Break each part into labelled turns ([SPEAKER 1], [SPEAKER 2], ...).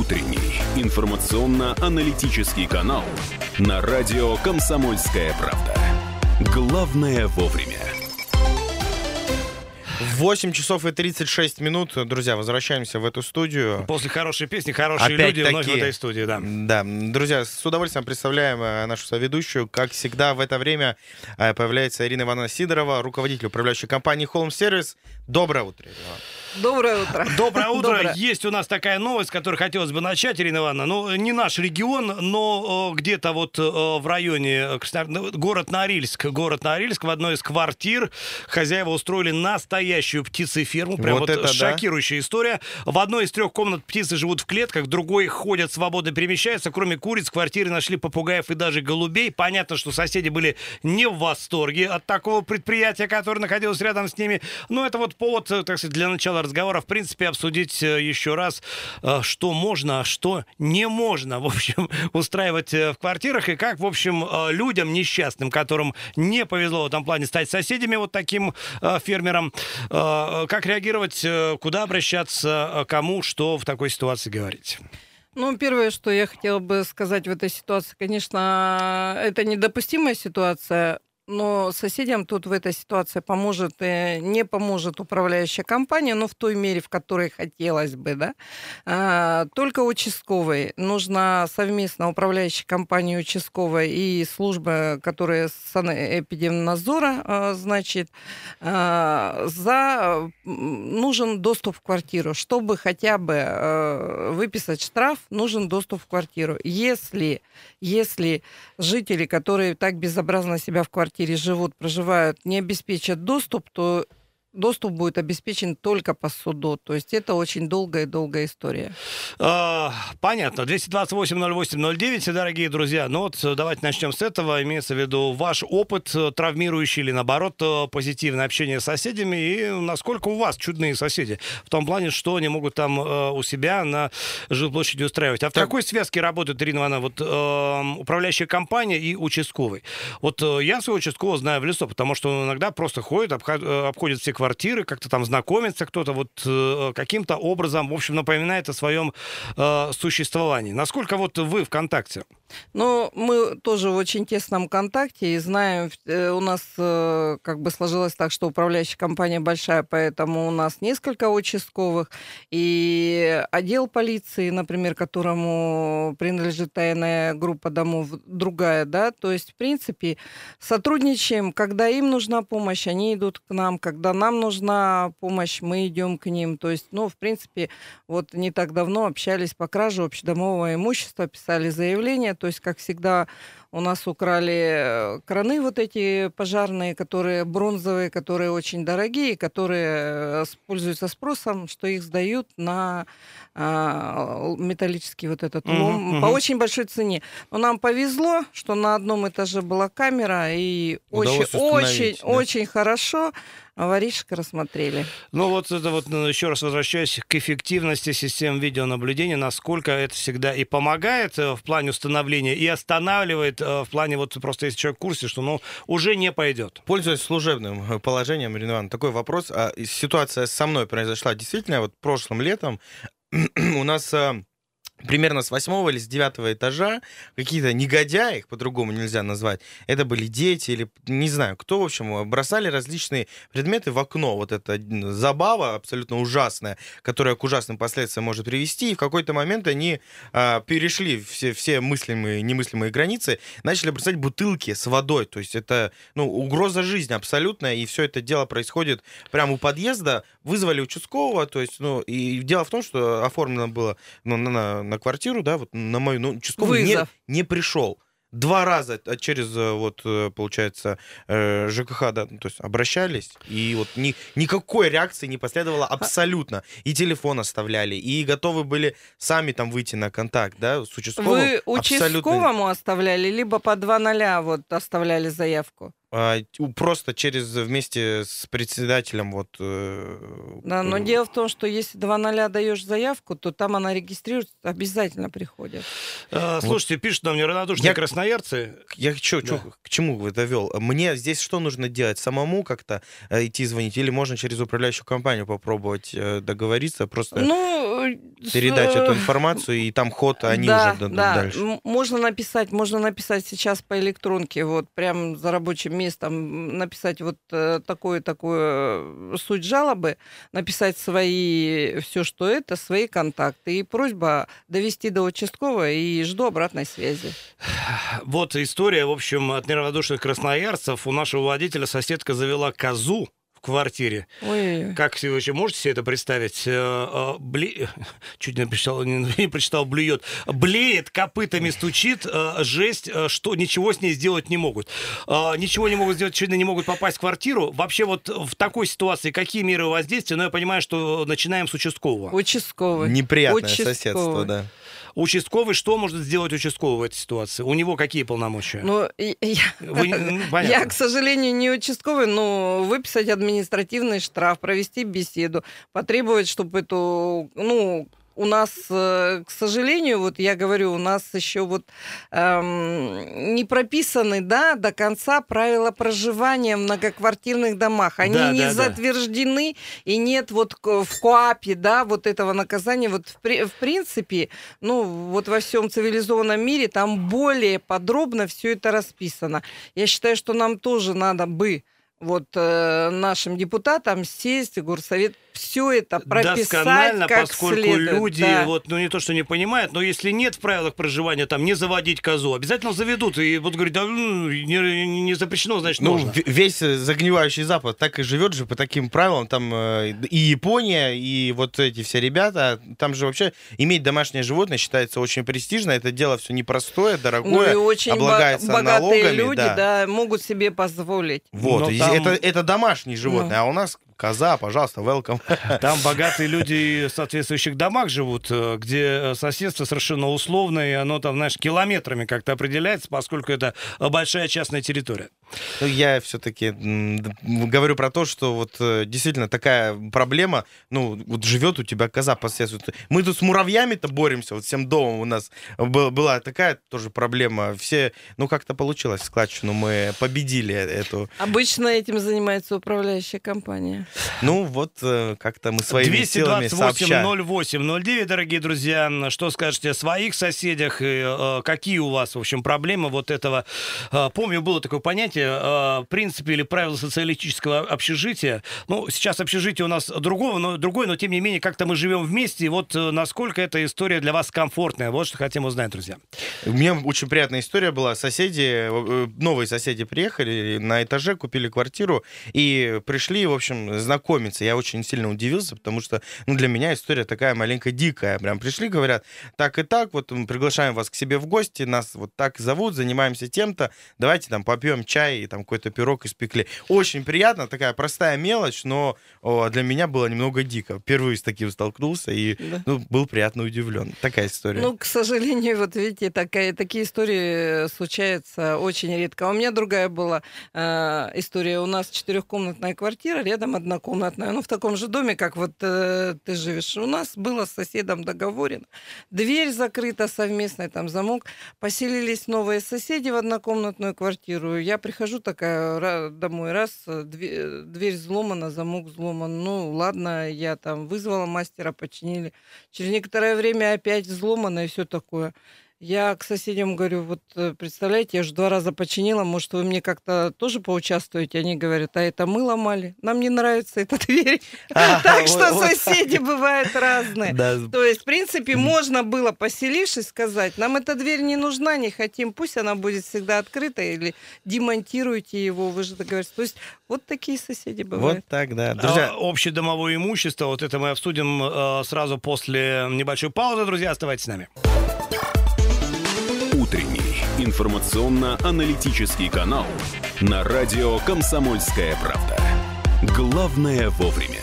[SPEAKER 1] утренний информационно-аналитический канал на радио «Комсомольская правда». Главное вовремя.
[SPEAKER 2] 8 часов и 36 минут. Друзья, возвращаемся в эту студию.
[SPEAKER 3] После хорошей песни хорошие люди вновь в этой студии, да.
[SPEAKER 2] Да, друзья, с удовольствием представляем нашу соведущую. Как всегда, в это время появляется Ирина Ивановна Сидорова, руководитель управляющей компании Home Service. Доброе утро, Ирина.
[SPEAKER 4] Доброе утро.
[SPEAKER 3] Доброе утро. Есть у нас такая новость, с которой хотелось бы начать, Ирина Ивановна. Ну, не наш регион, но где-то вот в районе город Норильск. Город Норильск, в одной из квартир хозяева устроили настоящую птицеферму. Прям вот это, шокирующая история. В одной из 3 комнат птицы живут в клетках, в другой ходят, свободно перемещаются. Кроме куриц, в квартире нашли попугаев и даже голубей. Понятно, что соседи были не в восторге от такого предприятия, которое находилось рядом с ними. Но это вот повод, так сказать, для начала разговора, в принципе, обсудить еще раз, что можно, а что не можно, в общем, устраивать в квартирах, и как, в общем, людям несчастным, которым не повезло в этом плане стать соседями вот таким фермерам, как реагировать, куда обращаться, кому, что в такой ситуации говорить.
[SPEAKER 4] Ну, первое, что я хотела бы сказать в этой ситуации, конечно, это недопустимая ситуация. Но соседям тут в этой ситуации поможет, не поможет управляющая компания, но в той мере, в которой хотелось бы, да. Только участковый. Нужно совместно управляющей компании участковой и служба, которая санэпидемнадзора, значит, нужен доступ в квартиру. Чтобы хотя бы выписать штраф, нужен доступ в квартиру. Если жители, которые так безобразно себя в квартире живут, проживают, не обеспечат доступ, то доступ будет обеспечен только по суду. То есть это очень долгая история.
[SPEAKER 3] Понятно. 228-08-09, дорогие друзья. Ну вот давайте начнем с этого. Имеется в виду ваш опыт травмирующий или, наоборот, позитивное общение с соседями. И насколько у вас чудные соседи? В том плане, что они могут там у себя на жилплощади устраивать. А в какой связке работает, Ирина Ивановна, вот управляющая компания и участковый? Вот я своего участкового знаю в лицо, потому что он иногда просто ходит, обходит все квартиры, как-то там знакомится кто-то, вот каким-то образом, в общем, напоминает о своем существовании. Насколько вот вы в контакте?
[SPEAKER 4] Ну, мы тоже в очень тесном контакте и знаем, у нас как бы сложилось так, что управляющая компания большая, поэтому у нас несколько участковых, и отдел полиции, например, которому принадлежит тайная группа домов, другая, да, то есть, в принципе, сотрудничаем, когда им нужна помощь, они идут к нам, когда нам нужна помощь, мы идем к ним, то есть, ну, в принципе, вот не так давно общались по краже общедомового имущества, писали заявление. То есть, как всегда, у нас украли краны вот эти пожарные, которые бронзовые, которые очень дорогие, которые пользуются спросом, что их сдают на металлический вот этот лом по очень большой цене. Но нам повезло, что на одном этаже была камера, и очень хорошо воришек рассмотрели.
[SPEAKER 3] Ну вот это вот еще раз возвращаясь к эффективности систем видеонаблюдения, насколько это всегда и помогает в плане установления, и останавливает в плане вот просто если человек в курсе, что уже не пойдет.
[SPEAKER 2] Пользуясь служебным положением, Ирина Ивановна, такой вопрос. Ситуация со мной произошла действительно вот прошлым летом. У нас примерно с 8 или с 9 этажа какие-то негодяи, их по-другому нельзя назвать, это были дети или не знаю кто, в общем, бросали различные предметы в окно. Вот это забава абсолютно ужасная, которая к ужасным последствиям может привести. И в какой-то момент они перешли все мыслимые и немыслимые границы, начали бросать бутылки с водой. То есть это угроза жизни абсолютная. И все это дело происходит прямо у подъезда. Вызвали участкового. То есть, и дело в том, что оформлено было на квартиру, да, вот на мою, участковый не пришел. 2 раза через, вот, получается, ЖКХ, да, то есть обращались, и вот никакой реакции не последовало абсолютно. И телефон оставляли, и готовы были сами там выйти на контакт, да, с участковым.
[SPEAKER 4] Вы участковому оставляли, либо по 2:0 вот оставляли заявку?
[SPEAKER 2] Просто вместе с председателем. Вот,
[SPEAKER 4] да, но дело в том, что если 2:0 даешь заявку, то там она регистрируется, обязательно приходят.
[SPEAKER 3] Слушайте, пишут нам неравнодушные красноярцы.
[SPEAKER 2] Я к чему это вел? Мне здесь что нужно делать? Самому как-то идти звонить? Или можно через управляющую компанию попробовать договориться? Просто... передать эту информацию, и там ход, они
[SPEAKER 4] да,
[SPEAKER 2] уже дадут
[SPEAKER 4] да.
[SPEAKER 2] дальше.
[SPEAKER 4] Можно написать сейчас по электронке, вот прям за рабочим местом написать вот такую суть жалобы, написать все, что это, свои контакты. И просьба довести до участкового, и жду обратной связи.
[SPEAKER 3] Вот история, в общем, от неравнодушных красноярцев. У нашего водителя соседка завела козу в квартире.
[SPEAKER 4] Ой.
[SPEAKER 3] Как вы вообще можете себе это представить? Чуть не прочитал, блюет. Блеет, копытами стучит, жесть, что ничего с ней сделать не могут. Ничего не могут сделать, очевидно, не могут попасть в квартиру. Вообще вот в такой ситуации какие меры воздействия? Ну, я понимаю, что начинаем с участкового.
[SPEAKER 4] Участковый.
[SPEAKER 2] Неприятное соседство, да.
[SPEAKER 3] Участковый, что может сделать участковый в этой ситуации? У него какие полномочия?
[SPEAKER 4] Ну, я, к сожалению, не участковый, но выписать административный штраф, провести беседу, потребовать, чтобы эту, у нас, к сожалению, вот я говорю, у нас еще вот не прописаны, до конца правила проживания в многоквартирных домах. Они не затверждены, и нет вот в КоАПе, вот этого наказания. Вот в принципе, вот во всем цивилизованном мире там более подробно все это расписано. Я считаю, что нам тоже надо бы нашим депутатам сесть, горсовет, все это прописать
[SPEAKER 3] досконально,
[SPEAKER 4] как
[SPEAKER 3] поскольку
[SPEAKER 4] следует.
[SPEAKER 3] Люди не то, что не понимают, но если нет в правилах проживания там не заводить козу, обязательно заведут. И вот говорят, не запрещено, значит, можно.
[SPEAKER 2] Весь загнивающий Запад так и живет же по таким правилам. Там и Япония, и вот эти все ребята, там же вообще иметь домашнее животное считается очень престижно. Это дело все непростое, дорогое,
[SPEAKER 4] и очень
[SPEAKER 2] облагается
[SPEAKER 4] богатые
[SPEAKER 2] налогами.
[SPEAKER 4] люди, могут себе позволить.
[SPEAKER 2] Вот, это домашнее животное, а у нас коза, пожалуйста, welcome.
[SPEAKER 3] Там богатые люди в соответствующих домах живут, где соседство совершенно условное, и оно там, километрами как-то определяется, поскольку это большая частная территория.
[SPEAKER 2] Я все-таки говорю про то, что вот действительно такая проблема, вот живет у тебя коза по соседству. Мы тут с муравьями-то боремся, вот всем домом у нас была такая тоже проблема. Все, как-то получилось, складчину мы победили эту.
[SPEAKER 4] Обычно этим занимается управляющая компания.
[SPEAKER 2] Как-то мы своими силами сообща.
[SPEAKER 3] 228-08-09, дорогие друзья. Что скажете о своих соседях? И какие у вас, в общем, проблемы вот этого? Помню, было такое понятие, принципы или правила социалистического общежития. Сейчас общежитие у нас другое, но тем не менее, как-то мы живем вместе. И вот насколько эта история для вас комфортная? Вот что хотим узнать, друзья.
[SPEAKER 2] У меня очень приятная история была. Новые соседи приехали на этаже, купили квартиру и пришли, в общем, знакомиться. Я очень сильно удивился, потому что, для меня история такая маленько дикая. Прям пришли, говорят, так и так, вот мы приглашаем вас к себе в гости, нас вот так зовут, занимаемся тем-то, давайте там попьем чай и там какой-то пирог испекли. Очень приятно, такая простая мелочь, но для меня было немного дико. Впервые с таким столкнулся и был приятно удивлен. Такая история.
[SPEAKER 4] К сожалению, вот видите, такие истории случаются очень редко. У меня другая была история. У нас 4-комнатная квартира, рядом однокомнатная, в таком же доме, как вот ты живешь. У нас было с соседом договорено. Дверь закрыта совместная, там замок. Поселились новые соседи в однокомнатную квартиру. Я прихожу такая домой, дверь взломана, замок взломан. Ладно, я там вызвала мастера, починили. Через некоторое время опять взломано и все такое. Я к соседям говорю, вот представляете, я уже 2 раза починила, может, вы мне как-то тоже поучаствуете? Они говорят, а это мы ломали, нам не нравится эта дверь. Так что соседи бывают разные. То есть, в принципе, можно было, поселившись, сказать, нам эта дверь не нужна, не хотим, пусть она будет всегда открыта, или демонтируйте его, вы же договоритесь. То есть, вот такие соседи бывают.
[SPEAKER 2] Вот так, да. Друзья,
[SPEAKER 3] общедомовое имущество, вот это мы обсудим сразу после небольшой паузы. Друзья, оставайтесь с нами.
[SPEAKER 1] Утренний информационно-аналитический канал на радио «Комсомольская правда». Главное вовремя.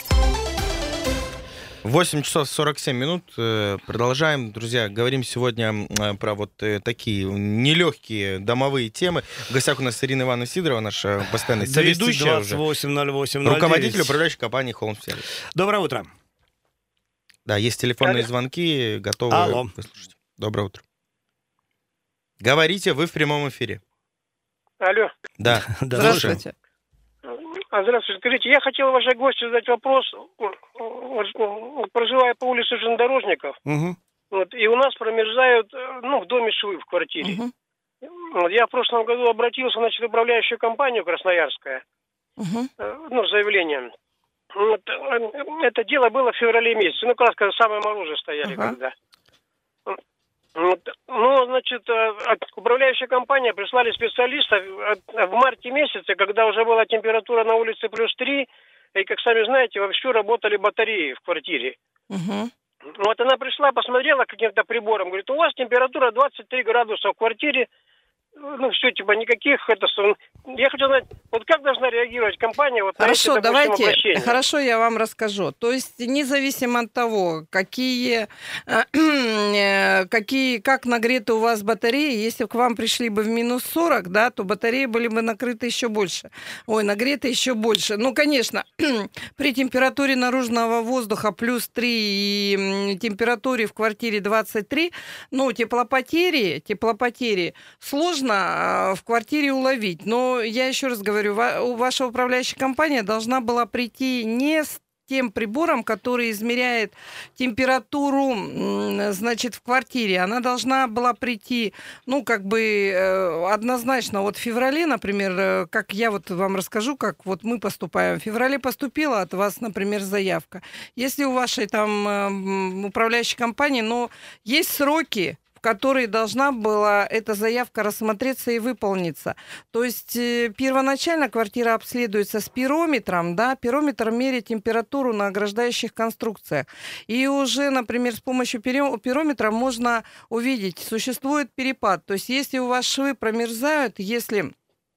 [SPEAKER 2] 8 часов 47 минут. Продолжаем, друзья. Говорим сегодня про вот такие нелегкие домовые темы. В гостях у нас Ирина Ивановна Сидорова, наша постоянная соведущая уже.
[SPEAKER 3] 228-08-09.
[SPEAKER 2] Руководитель управляющей компании Home Service.
[SPEAKER 3] Доброе утро.
[SPEAKER 2] Да, есть телефонные звонки, готовы выслушать. Доброе утро. Говорите, вы в прямом эфире.
[SPEAKER 5] Алло.
[SPEAKER 2] Да,
[SPEAKER 4] здравствуйте.
[SPEAKER 5] Здравствуйте. Скажите, я хотел вашей гостю задать вопрос. Проживая по улице Железнодорожников, и у нас промерзают, в доме швы в квартире. Я в прошлом году обратился, в управляющую компанию Красноярская, с заявлением. Это дело было в феврале месяце. Как раз когда самые морозы стояли когда. Управляющая компания прислали специалистов в марте месяце, когда уже была температура на улице +3, и, как сами знаете, вовсю работали батареи в квартире. Она пришла, посмотрела каким-то прибором, говорит, у вас температура 23 градуса в квартире, все, никаких, я хочу знать, как должна реагировать компания на эти, допустим, обращения?
[SPEAKER 4] Хорошо, я вам расскажу. То есть, независимо от того, как нагреты у вас батареи, если бы к вам пришли бы в -40, да, то батареи были бы накрыты еще больше. Нагреты еще больше. Конечно, при температуре наружного воздуха +3 и температуре в квартире 23, теплопотери сложно в квартире уловить. Но я еще раз говорю, ваша управляющая компания должна была прийти не с тем прибором, который измеряет температуру, в квартире. Она должна была прийти, однозначно. В феврале, например, как я вам расскажу, как мы поступаем. В феврале поступила от вас, например, заявка. Если у вашей управляющей компании, есть сроки, которой должна была эта заявка рассмотреться и выполниться. То есть первоначально квартира обследуется с пирометром, да, пирометр меряет температуру на ограждающих конструкциях. И уже, например, с помощью пирометра можно увидеть, существует перепад. То есть если у вас швы промерзают, если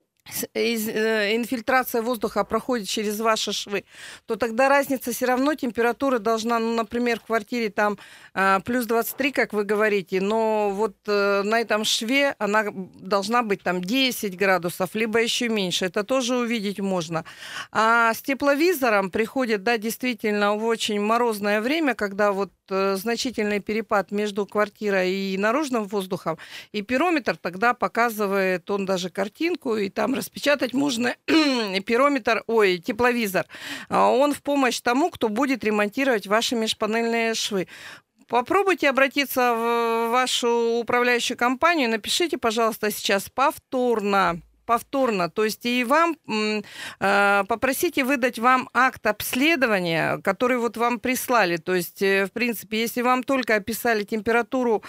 [SPEAKER 4] инфильтрация воздуха проходит через ваши швы, то тогда разница все равно, температура должна, например, в квартире +23, как вы говорите, но на этом шве она должна быть 10 градусов, либо еще меньше. Это тоже увидеть можно. А с тепловизором приходит, да, действительно, в очень морозное время, когда значительный перепад между квартирой и наружным воздухом, и пирометр тогда показывает, он даже картинку, и там распечатать можно тепловизор. Он в помощь тому, кто будет ремонтировать ваши межпанельные швы. Попробуйте обратиться в вашу управляющую компанию, напишите, пожалуйста, сейчас повторно, то есть и вам попросите выдать вам акт обследования, который вам прислали. То есть, в принципе, если вам только описали температуру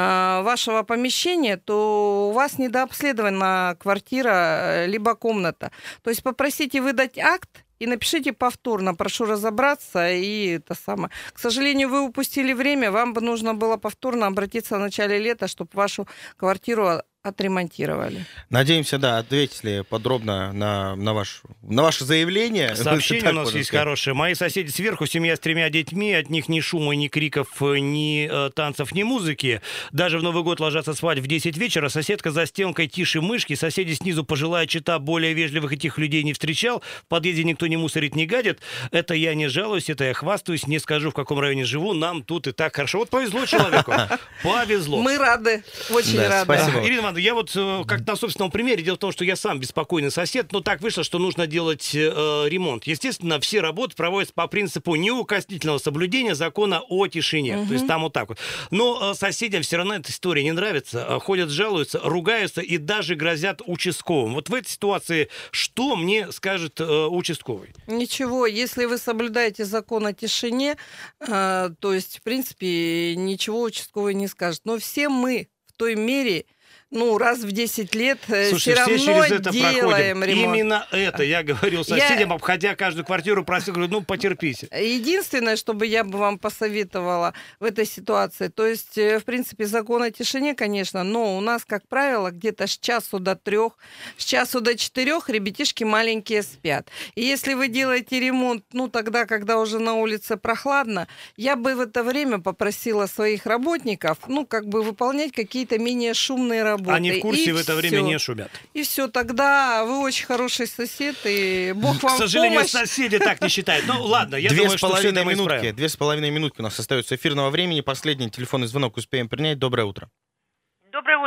[SPEAKER 4] вашего помещения, то у вас недообследована квартира либо комната. То есть попросите выдать акт и напишите повторно, прошу разобраться, и это самое. К сожалению, вы упустили время, вам бы нужно было повторно обратиться в начале лета, чтобы вашу квартиру отремонтировали.
[SPEAKER 2] Надеемся, да, ответили подробно на ваше заявление.
[SPEAKER 3] Сообщение у нас есть хорошее. Мои соседи сверху, семья с 3 детьми, от них ни шума, ни криков, ни танцев, ни музыки. Даже в Новый год ложатся спать в 10 вечера. Соседка за стенкой тише мышки. Соседи снизу пожилая чета, более вежливых и тихих людей не встречал. В подъезде никто не мусорит, не гадит. Это я не жалуюсь, это я хвастаюсь. Не скажу, в каком районе живу. Нам тут и так хорошо. Повезло человеку. Повезло.
[SPEAKER 4] Мы рады, очень рады.
[SPEAKER 3] Спасибо. Ирина, я как на собственном примере, дело в том, что я сам беспокойный сосед, но так вышло, что нужно делать ремонт. Естественно, все работы проводятся по принципу неукоснительного соблюдения закона о тишине. То есть там так вот. Но соседям все равно эта история не нравится. Ходят, жалуются, ругаются и даже грозят участковым. В этой ситуации что мне скажет участковый?
[SPEAKER 4] Ничего, если вы соблюдаете закон о тишине, то есть, в принципе, ничего участковый не скажет. Но все мы в той мере, раз в 10 лет все равно
[SPEAKER 3] через это
[SPEAKER 4] делаем ремонт.
[SPEAKER 3] Именно это я говорил соседям, обходя каждую квартиру, просил, говорю, потерпите.
[SPEAKER 4] Единственное, что бы я вам посоветовала в этой ситуации, то есть, в принципе, закон о тишине, конечно, но у нас, как правило, где-то с часу до 3, с часу до 4 ребятишки маленькие спят. И если вы делаете ремонт, тогда, когда уже на улице прохладно, я бы в это время попросила своих работников, выполнять какие-то менее шумные работы.
[SPEAKER 3] Они в курсе, и в это время не шумят.
[SPEAKER 4] И все, тогда вы очень хороший сосед, и Бог вам в помощь.
[SPEAKER 3] К сожалению, соседи так не считают. Ладно, я думаю, что все это мы исправим.
[SPEAKER 2] 2,5 минутки у нас остается эфирного времени. Последний телефонный звонок успеем принять. Доброе утро.
[SPEAKER 6] Доброе утро.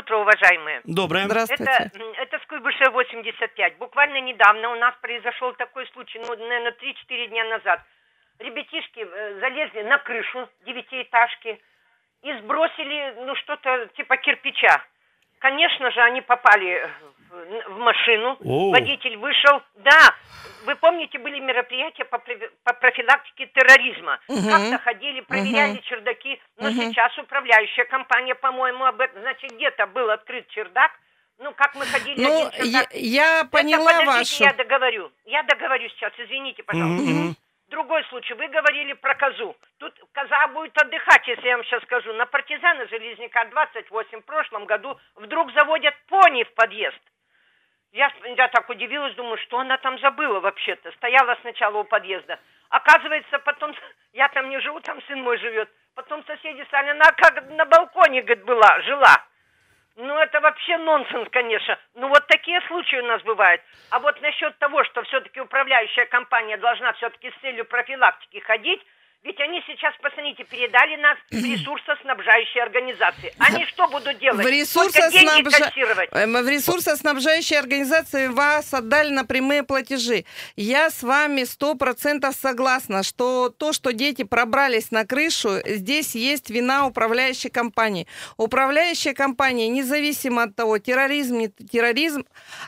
[SPEAKER 6] утро, уважаемые.
[SPEAKER 3] Доброе.
[SPEAKER 4] Здравствуйте.
[SPEAKER 6] Это с Куйбышева 85. Буквально недавно у нас произошел такой случай, наверное, 3-4 дня назад. Ребятишки залезли на крышу девятиэтажки и сбросили, что-то типа кирпича. Конечно же, они попали в машину. Водитель вышел. Да, вы помните, были мероприятия по профилактике терроризма. Как-то ходили, проверяли чердаки. Но сейчас управляющая компания, по-моему, об этом... Значит, где-то был открыт чердак. Как мы ходили...
[SPEAKER 4] Я поняла вашу...
[SPEAKER 6] Я договорю сейчас, извините, пожалуйста. Другой случай. Вы говорили про козу. Тут коза будет отдыхать, если я вам сейчас скажу. На Партизана Железняка 28 в прошлом году вдруг заводят пони в подъезд. Я так удивилась, думаю, что она там забыла вообще-то. Стояла сначала у подъезда. Оказывается, потом... Я там не живу, там сын мой живет. Потом соседи стали, она как на балконе, говорит, жила. Это вообще нонсенс, конечно. Вот такие случаи у нас бывают. А вот насчет того, что все-таки управляющая компания должна все-таки с целью профилактики ходить, ведь они сейчас, посмотрите, передали нас в ресурсоснабжающие организации. Они что будут делать? Только деньги кассировать.
[SPEAKER 4] В ресурсоснабжающие организации вас отдали на прямые платежи. Я с вами 100% согласна, что то, что дети пробрались на крышу, здесь есть вина управляющей компании. Управляющая компания, независимо от того, терроризм, не терроризм,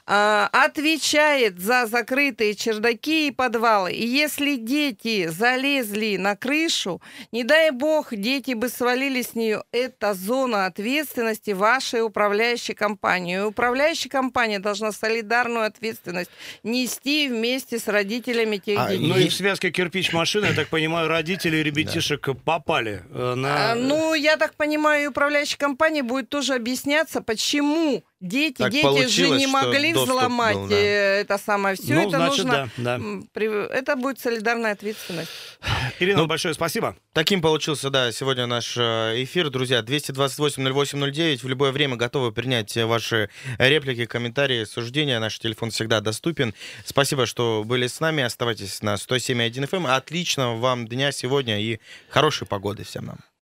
[SPEAKER 4] отвечает за закрытые чердаки и подвалы. И если дети залезли на крышу, не дай бог, дети бы свалились с нее. Это зона ответственности вашей управляющей компании. И управляющая компания должна солидарную ответственность нести вместе с родителями тех детей.
[SPEAKER 3] И в связке кирпич-машины, я так понимаю, родители ребятишек попали на...
[SPEAKER 4] я так понимаю, и управляющая компания будет тоже объясняться, почему дети же не могли взломать это самое. Все это
[SPEAKER 3] значит,
[SPEAKER 4] нужно...
[SPEAKER 3] Да.
[SPEAKER 4] Это будет солидарная ответственность.
[SPEAKER 3] Ирина, большое спасибо.
[SPEAKER 2] Таким получился, сегодня наш эфир. Друзья, 228-08-09. В любое время готовы принять ваши реплики, комментарии, суждения. Наш телефон всегда доступен. Спасибо, что были с нами. Оставайтесь на 107.1 FM. Отличного вам дня сегодня и хорошей погоды всем нам.